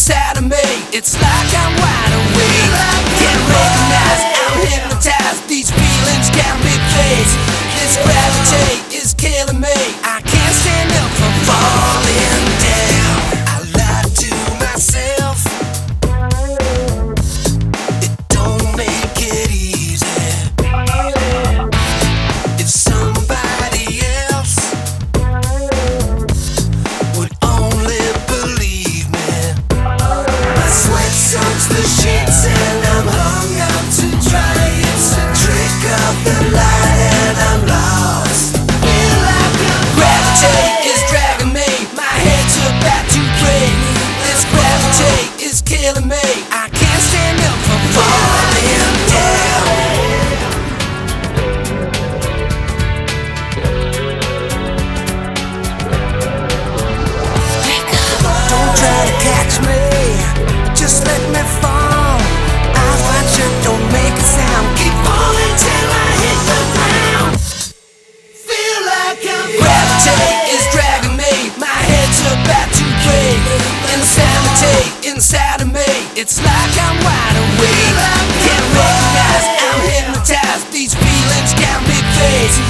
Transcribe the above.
inside of me. It's like I'm wide awake. Can't recognize, I'm hypnotized. These feelings got me phased. This gravity is killing me. I can't stand up from falling down. I lie to myself. It don't make it easy. If somebody else would only believe me. My sweat soaks the sheets and I'm hung up to dry. It's a trick of the light and I'm lost. Feel like gravity is dragging me. My head's about to break. This gravity is killing me. I can't stand up from falling down. Don't try to catch me, just let me fall. I watch you, don't make a sound. Keep falling till I hit the ground. Feel like gravity is dragging me. My head's about to break. Insanity inside of me. It's like I'm wide awake. Can't recognize, I'm hypnotized. These feelings got me phased.